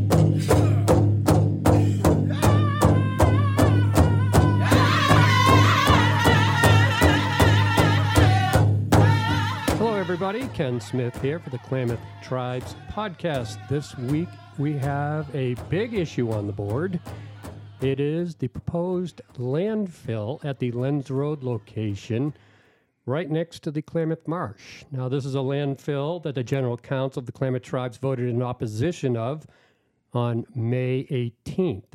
Hello, everybody. Ken Smith here for the Klamath Tribes podcast. This week, we have a big issue on the board. It is the proposed landfill at the Lenz Road location right next to the Klamath Marsh. Now, this is a landfill that the General Council of the Klamath Tribes voted in opposition of on May 18th.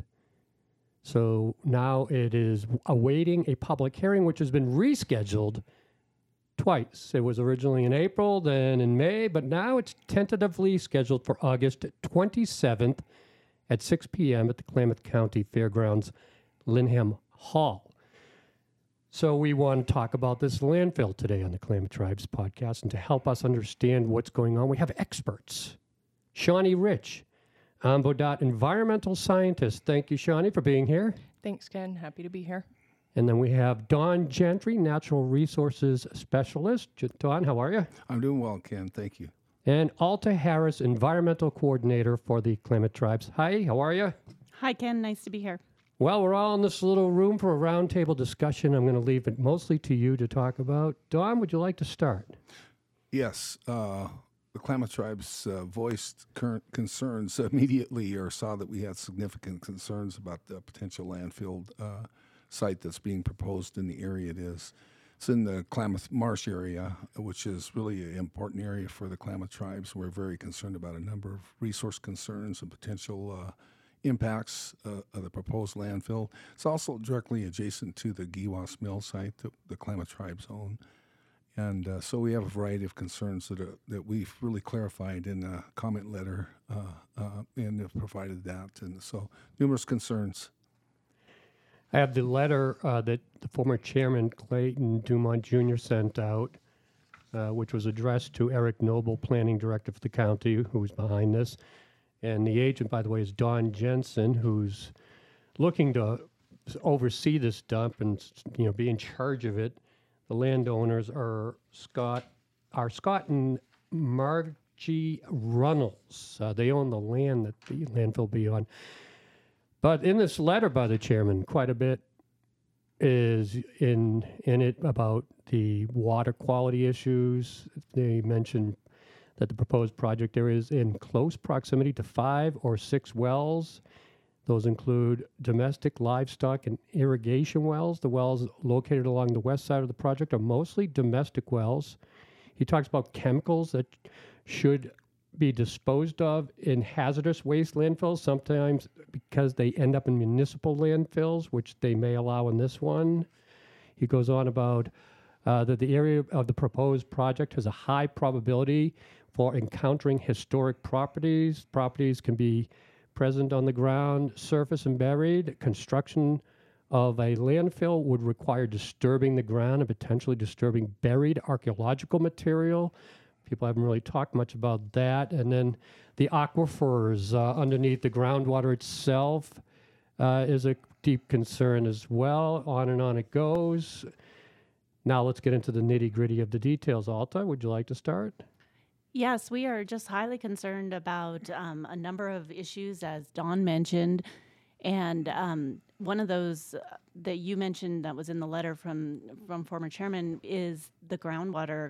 So now it is awaiting a public hearing, which has been rescheduled twice. It was originally in April, then in May, but now it's tentatively scheduled for August 27th at 6 p.m. at the Klamath County Fairgrounds, Linham Hall. So we want to talk about this landfill today on the Klamath Tribes podcast, and to help us understand what's going on, we have experts. Shawnee Rich, AMBODOT environmental scientist. Thank you, Shawnee, for being here. Thanks, Ken. Happy to be here. And then we have Don Gentry, natural resources specialist. Don, how are you? I'm doing well, Ken. Thank you. And Alta Harris, environmental coordinator for the Klamath Tribes. Hi, how are you? Hi, Ken. Nice to be here. Well, we're all in this little room for a roundtable discussion. I'm going to leave it mostly to you to talk about. Don, would you like to start? Yes. The Klamath Tribes voiced current concerns immediately, or saw that we had significant concerns about the potential landfill site that's being proposed in the area it is. It's in the Klamath Marsh area, which is really an important area for the Klamath Tribes. We're very concerned about a number of resource concerns and potential impacts of the proposed landfill. It's also directly adjacent to the Giwas Mill site that the Klamath Tribes own. And so we have a variety of concerns that we've really clarified in a comment letter and have provided that. And so numerous concerns. I have the letter that the former chairman, Clayton Dumont Jr., sent out, which was addressed to Eric Noble, planning director for the county, who's behind this. And the agent, by the way, is Don Jensen, who's looking to oversee this dump and be in charge of it. The landowners are Scott and Margie Runnels. They own the land that the landfill will be on. But in this letter by the chairman, quite a bit is in it about the water quality issues. They mention that the proposed project there is in close proximity to 5 or 6 wells. Those include domestic, livestock, and irrigation wells. The wells located along the west side of the project are mostly domestic wells. He talks about chemicals that should be disposed of in hazardous waste landfills, sometimes because they end up in municipal landfills, which they may allow in this one. He goes on about that the area of the proposed project has a high probability for encountering historic properties. Properties can be present on the ground, surface, and buried. Construction of a landfill would require disturbing the ground and potentially disturbing buried archaeological material. People haven't really talked much about that. And then the aquifers underneath the groundwater itself is a deep concern as well. On and on it goes. Now let's get into the nitty-gritty of the details. Alta, would you like to start? Yes, we are just highly concerned about a number of issues, as Don mentioned. And one of those that you mentioned that was in the letter from former chairman is the groundwater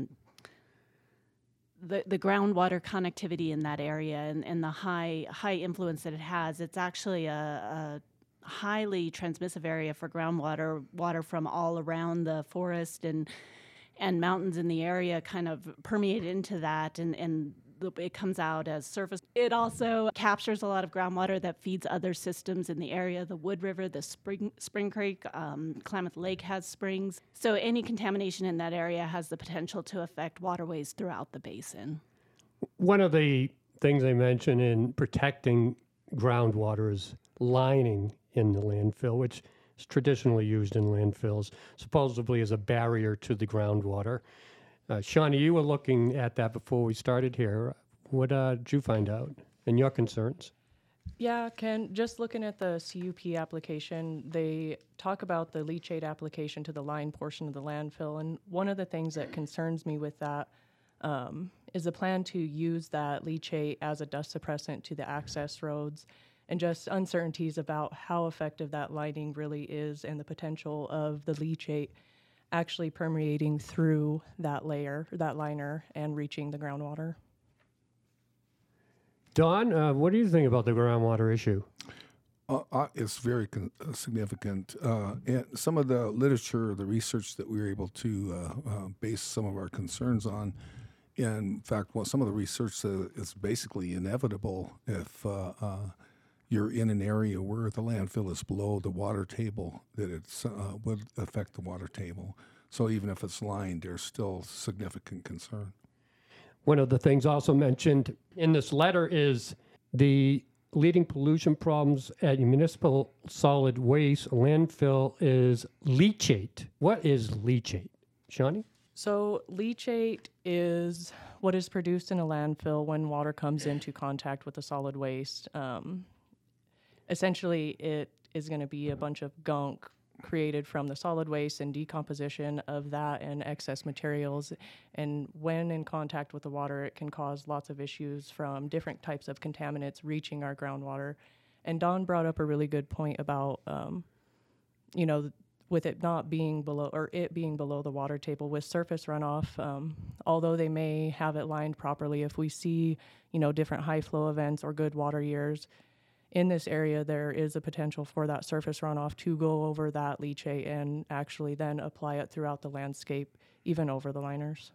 the groundwater connectivity in that area and the high influence that it has. It's actually a highly transmissive area for groundwater. Water from all around the forest and mountains in the area kind of permeate into that, and it comes out as surface. It also captures a lot of groundwater that feeds other systems in the area, the Wood River, the Spring Creek, Klamath Lake has springs. So any contamination in that area has the potential to affect waterways throughout the basin. One of the things I mentioned in protecting groundwater is lining in the landfill, which is traditionally used in landfills, supposedly as a barrier to the groundwater. Shawnee, you were looking at that before we started here. What did you find out and your concerns? Yeah, Ken, just looking at the CUP application, they talk about the leachate application to the line portion of the landfill. And one of the things that concerns me with that is the plan to use that leachate as a dust suppressant to the access roads, and just uncertainties about how effective that lining really is and the potential of the leachate actually permeating through that layer, that liner, and reaching the groundwater. Don, what do you think about the groundwater issue? It's very significant. And some of the literature, the research that we were able to base some of our concerns on, in fact, some of the research is basically inevitable if you're in an area where the landfill is below the water table, that it would affect the water table. So even if it's lined, there's still significant concern. One of the things also mentioned in this letter is the leading pollution problems at municipal solid waste landfill is leachate. What is leachate? Shawnee? So leachate is what is produced in a landfill when water comes into contact with the solid waste. Essentially, it is going to be a bunch of gunk created from the solid waste and decomposition of that and excess materials. And when in contact with the water, it can cause lots of issues from different types of contaminants reaching our groundwater. And Don brought up a really good point about, with it not being below, or it being below the water table with surface runoff, although they may have it lined properly, if we see, different high flow events or good water years, in this area, there is a potential for that surface runoff to go over that leachate and actually then apply it throughout the landscape, even over the liners.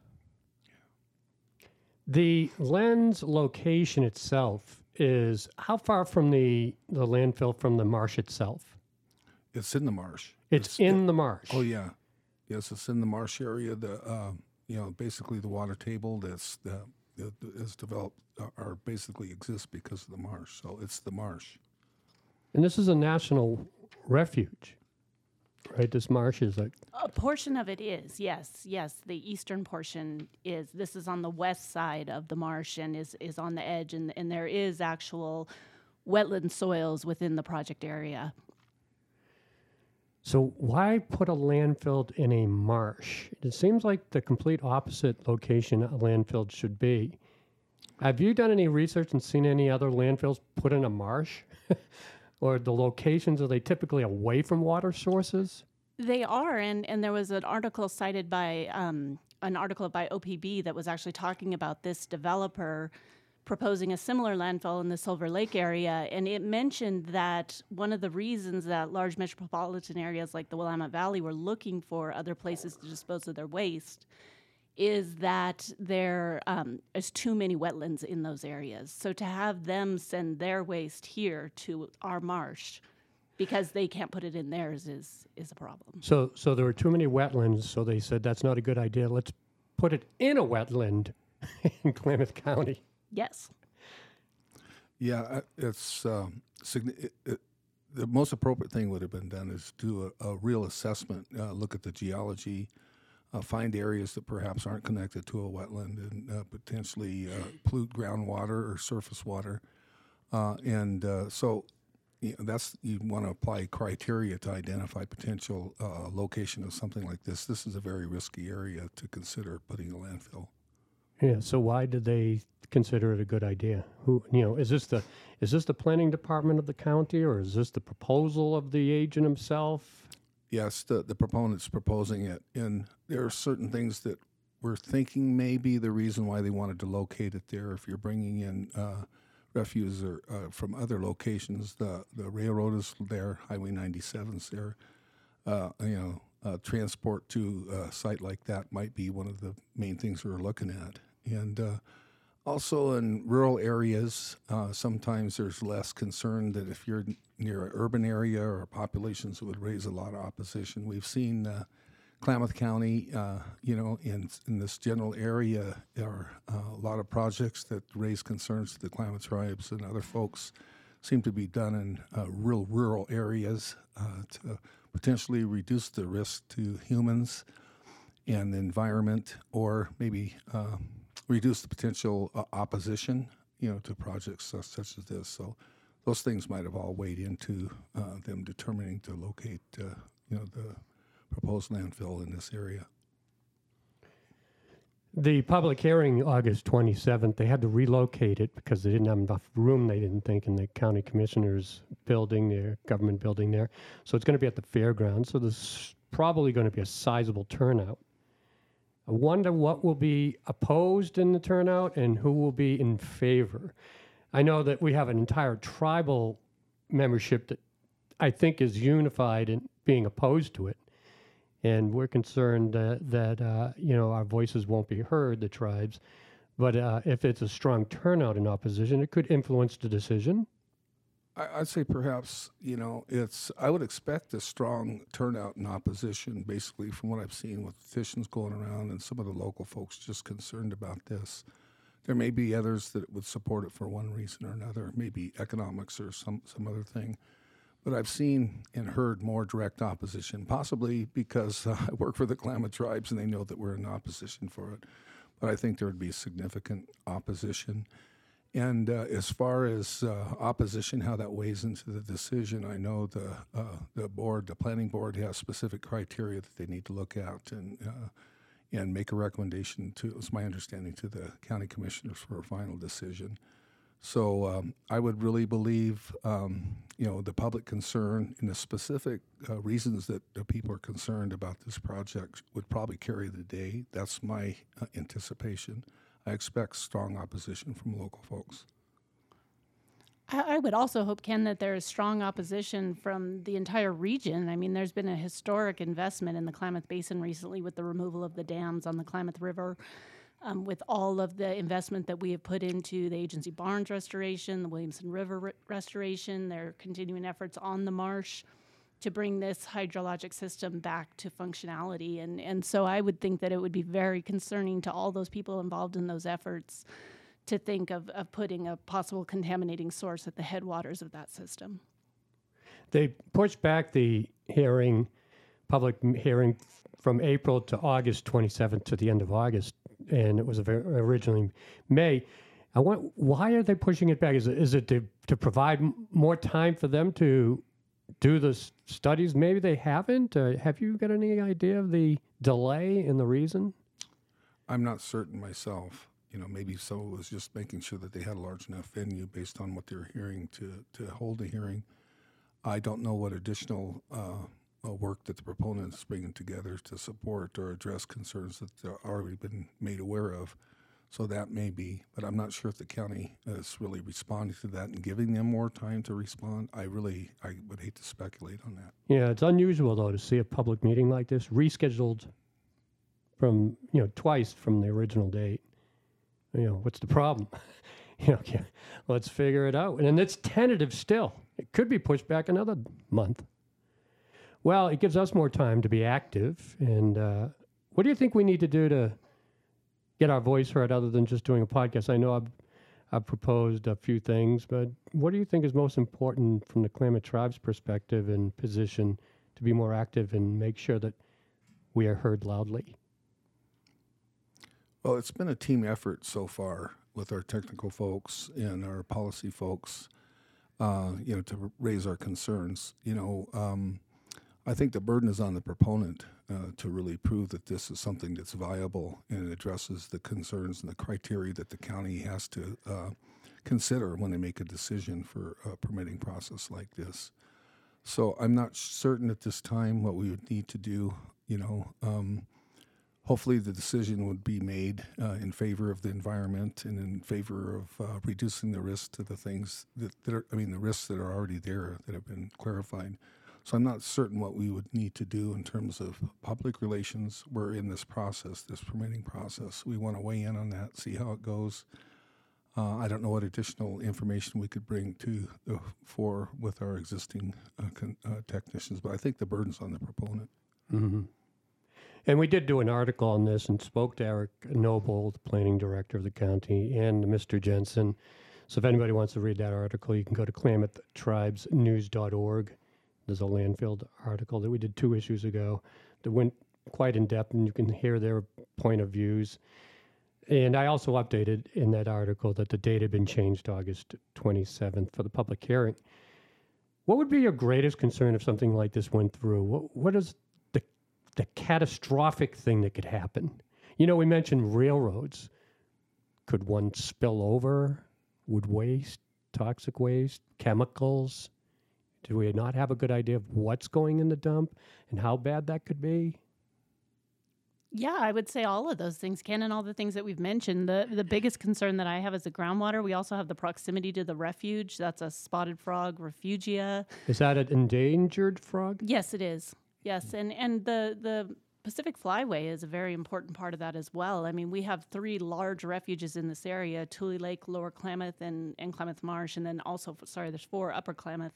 The lens location itself is how far from the landfill from the marsh itself? It's in the marsh. It's in the marsh. Oh yeah, yes, it's in the marsh area. Basically the water table that's is developed or basically exists because of the marsh. So it's the marsh. And this is a national refuge, right? This marsh is like... A portion of it is, yes. The eastern portion is. This is on the west side of the marsh and is on the edge, and there is actual wetland soils within the project area. So why put a landfill in a marsh? It seems like the complete opposite location a landfill should be. Have you done any research and seen any other landfills put in a marsh? Or the locations, are they typically away from water sources? They are, and there was an article cited by OPB that was actually talking about this developer proposing a similar landfill in the Silver Lake area, and it mentioned that one of the reasons that large metropolitan areas like the Willamette Valley were looking for other places to dispose of their waste is that there is too many wetlands in those areas. So to have them send their waste here to our marsh because they can't put it in theirs is a problem. So there were too many wetlands, so they said that's not a good idea. Let's put it in a wetland in Klamath County. Yes. Yeah, it's the most appropriate thing would have been done is do a real assessment, look at the geology, find areas that perhaps aren't connected to a wetland and potentially pollute groundwater or surface water. So that's, you want to apply criteria to identify potential location of something like this. This is a very risky area to consider putting a landfill. Yeah, so why did they consider it a good idea? Is this the planning department of the county, or is this the proposal of the agent himself? Yes, the proponent's proposing it, and there are certain things that we're thinking may be the reason why they wanted to locate it there. If you're bringing in refuse or from other locations, the railroad is there, Highway 97's there. Transport to a site like that might be one of the main things we're looking at. And also in rural areas, sometimes there's less concern that if you're near an urban area or populations, it would raise a lot of opposition. We've seen Klamath County, in this general area, there are a lot of projects that raise concerns to the Klamath tribes and other folks seem to be done in real rural areas to potentially reduce the risk to humans and the environment, or maybe reduce the potential opposition, to projects such as this. So those things might have all weighed into them determining to locate, the proposed landfill in this area. The public hearing, August 27th, they had to relocate it because they didn't have enough room, they didn't think, in the county commissioner's building, their government building there. So it's going to be at the fairgrounds. So there's probably going to be a sizable turnout. I wonder what will be opposed in the turnout and who will be in favor. I know that we have an entire tribal membership that I think is unified in being opposed to it. And we're concerned that our voices won't be heard, the tribes. But if it's a strong turnout in opposition, it could influence the decision. I'd say perhaps, I would expect a strong turnout in opposition, basically, from what I've seen with petitions going around and some of the local folks just concerned about this. There may be others that would support it for one reason or another, maybe economics or some other thing. But I've seen and heard more direct opposition, possibly because I work for the Klamath Tribes and they know that we're in opposition for it. But I think there would be significant opposition. And as far as opposition, how that weighs into the decision, I know the planning board has specific criteria that they need to look at and make a recommendation to, it's my understanding, to the county commissioners for a final decision. So I would really believe, the public concern and the specific reasons that the people are concerned about this project would probably carry the day. That's my anticipation. I expect strong opposition from local folks. I would also hope, Ken, that there is strong opposition from the entire region. I mean, there's been a historic investment in the Klamath Basin recently with the removal of the dams on the Klamath River. With all of the investment that we have put into the Agency Barnes restoration, the Williamson River restoration, their continuing efforts on the marsh to bring this hydrologic system back to functionality. And so I would think that it would be very concerning to all those people involved in those efforts to think of putting a possible contaminating source at the headwaters of that system. They pushed back the public hearing from April to August 27th to the end of August. And it was originally May. Why are they pushing it back? Is it to provide more time for them to do the studies? Maybe they haven't. Have you got any idea of the delay and the reason? I'm not certain myself. Maybe so it was just making sure that they had a large enough venue based on what they're hearing to hold a hearing. I don't know what additional work that the proponent is bringing together to support or address concerns that have already been made aware of. So that may be, but I'm not sure if the county is really responding to that and giving them more time to respond. I would hate to speculate on that. Yeah, it's unusual, though, to see a public meeting like this rescheduled from, twice from the original date. What's the problem? Let's figure it out. And it's tentative still. It could be pushed back another month. Well, it gives us more time to be active. And what do you think we need to do to get our voice heard other than just doing a podcast? I know I've proposed a few things, but what do you think is most important from the Klamath Tribe's perspective and position to be more active and make sure that we are heard loudly? Well, it's been a team effort so far with our technical folks and our policy folks, to raise our concerns. I think the burden is on the proponent to really prove that this is something that's viable and it addresses the concerns and the criteria that the county has to consider when they make a decision for a permitting process like this. So I'm not certain at this time what we would need to do. Hopefully the decision would be made in favor of the environment and in favor of reducing the risk to the things the risks that are already there that have been clarified. So I'm not certain what we would need to do in terms of public relations. We're in this process, this permitting process. We want to weigh in on that, see how it goes. I don't know what additional information we could bring to the fore with our existing technicians, but I think the burden's on the proponent. Mm-hmm. And we did do an article on this and spoke to Eric Noble, the planning director of the county, and Mr. Jensen. So if anybody wants to read that article, you can go to klamathtribesnews.org. There's a landfill article that we did 2 issues ago that went quite in depth, and you can hear their point of views. And I also updated in that article that the date had been changed to August 27th for the public hearing. What would be your greatest concern if something like this went through? What is the catastrophic thing that could happen? You know, we mentioned railroads. Could one spill over? Would waste, toxic waste, chemicals? Do we not have a good idea of what's going in the dump and how bad that could be? Yeah, I would say all of those things, Ken, and all the things that we've mentioned. The biggest concern that I have is the groundwater. We also have the proximity to the refuge. That's a spotted frog refugia. Is that an endangered frog? Yes, it is. Yes, and the Pacific Flyway is a very important part of that as well. I mean, we have 3 large refuges in this area: Tule Lake, Lower Klamath, and Klamath Marsh, and then also, there's 4 Upper Klamath.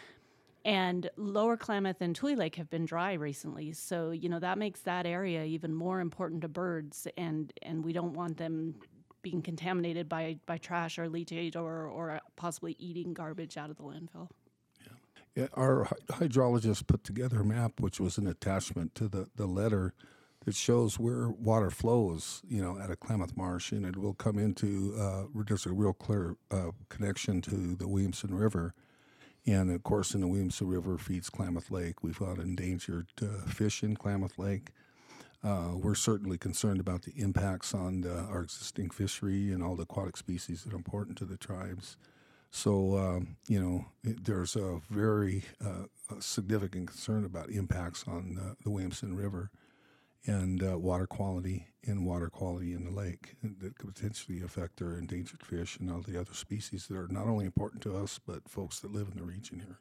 And Lower Klamath and Tule Lake have been dry recently, so that makes that area even more important to birds, and we don't want them being contaminated by trash or leachate or possibly eating garbage out of the landfill. Yeah, our hydrologist put together a map, which was an attachment to the letter, that shows where water flows, at a Klamath Marsh, and it will come into, there's a real clear connection to the Williamson River. And, of course, in the Williamson River feeds Klamath Lake. We've got endangered fish in Klamath Lake. We're certainly concerned about the impacts on our existing fishery and all the aquatic species that are important to the tribes. So, there's a very significant concern about impacts on the Williamson River and water quality in the lake that could potentially affect our endangered fish and all the other species that are not only important to us, but folks that live in the region here.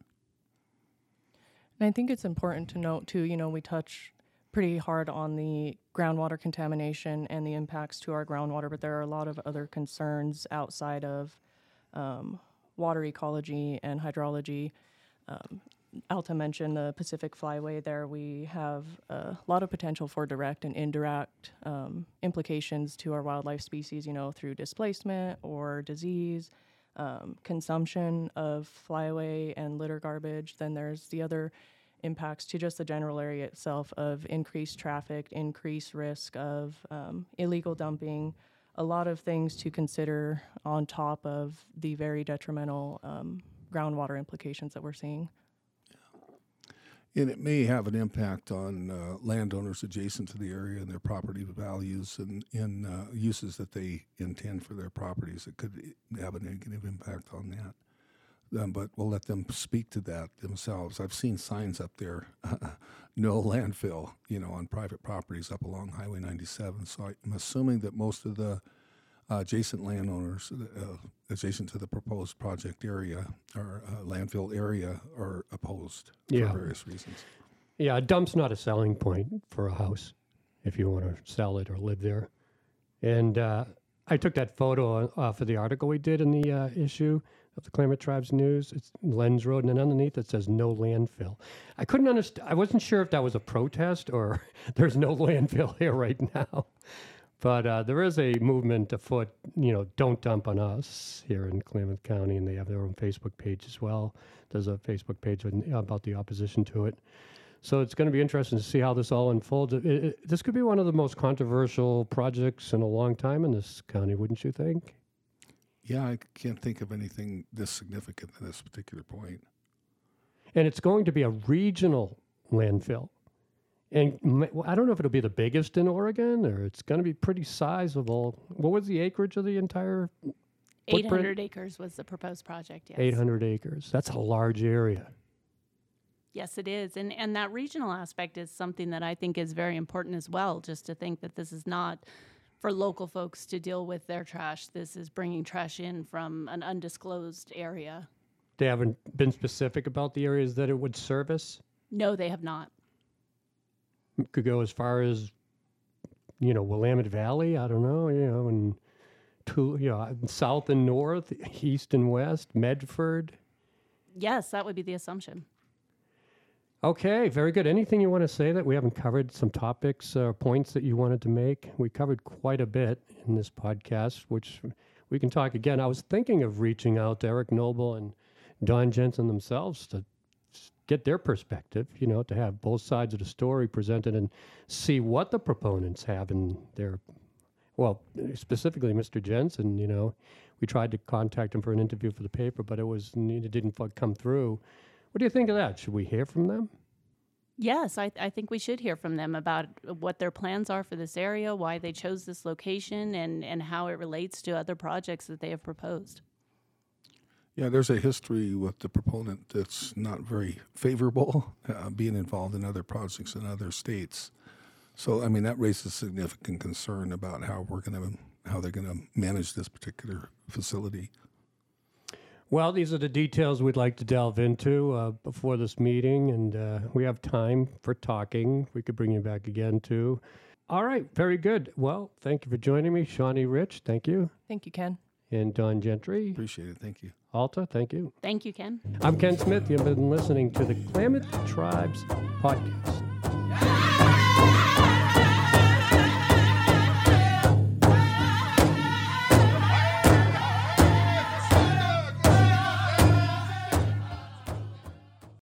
And I think it's important to note, too, we touch pretty hard on the groundwater contamination and the impacts to our groundwater, but there are a lot of other concerns outside of water ecology and hydrology. Alta mentioned the Pacific Flyway there. We have a lot of potential for direct and indirect implications to our wildlife species, through displacement or disease, consumption of flyaway and litter garbage. Then there's the other impacts to just the general area itself of increased traffic, increased risk of illegal dumping, a lot of things to consider on top of the very detrimental groundwater implications that we're seeing. And it may have an impact on landowners adjacent to the area and their property values and uses that they intend for their properties. It could have a negative impact on that. But we'll let them speak to that themselves. I've seen signs up there, no landfill, on private properties up along Highway 97. So I'm assuming that most of the adjacent landowners adjacent to the proposed project area or landfill area are opposed for various reasons. Yeah, a dump's not a selling point for a house if you want to sell it or live there. And I took that photo off of the article we did in the issue of the Klamath Tribes News. It's Lens Road, and then underneath it says no landfill. I couldn't understand. I wasn't sure if that was a protest or there's no landfill here right now. But there is a movement afoot, don't dump on us here in Klamath County, and they have their own Facebook page as well. There's a Facebook page about the opposition to it. So it's going to be interesting to see how this all unfolds. This could be one of the most controversial projects in a long time in this county, wouldn't you think? Yeah, I can't think of anything this significant at this particular point. And it's going to be a regional landfill. And I don't know if it'll be the biggest in Oregon or it's going to be pretty sizable. What was the acreage of the entire footprint? 800 acres was the proposed project, yes. 800 acres. That's a large area. Yes, it is. And that regional aspect is something that I think is very important as well, just to think that this is not for local folks to deal with their trash. This is bringing trash in from an undisclosed area. They haven't been specific about the areas that it would service? No, they have not. Could go as far as, Willamette Valley, I don't know, and south and north, east and west, Medford. Yes, that would be the assumption. Okay, very good. Anything you want to say that we haven't covered, some topics or points that you wanted to make? We covered quite a bit in this podcast, which we can talk again. I was thinking of reaching out to Eric Noble and Don Jensen themselves to get their perspective, to have both sides of the story presented and see what the proponents have in their, specifically Mr. Jensen, we tried to contact him for an interview for the paper, but it didn't come through. What do you think of that? Should we hear from them? Yes, I think we should hear from them about what their plans are for this area, why they chose this location, and how it relates to other projects that they have proposed. Yeah, there's a history with the proponent that's not very favorable, being involved in other projects in other states. So, I mean, that raises significant concern about how they're gonna manage this particular facility. Well, these are the details we'd like to delve into before this meeting, and we have time for talking. We could bring you back again, too. All right, very good. Well, thank you for joining me. Shawnee Rich, thank you. Thank you, Ken. And Don Gentry. Appreciate it. Thank you. Alta, thank you. Thank you, Ken. I'm Ken Smith. You've been listening to the Klamath Tribes Podcast.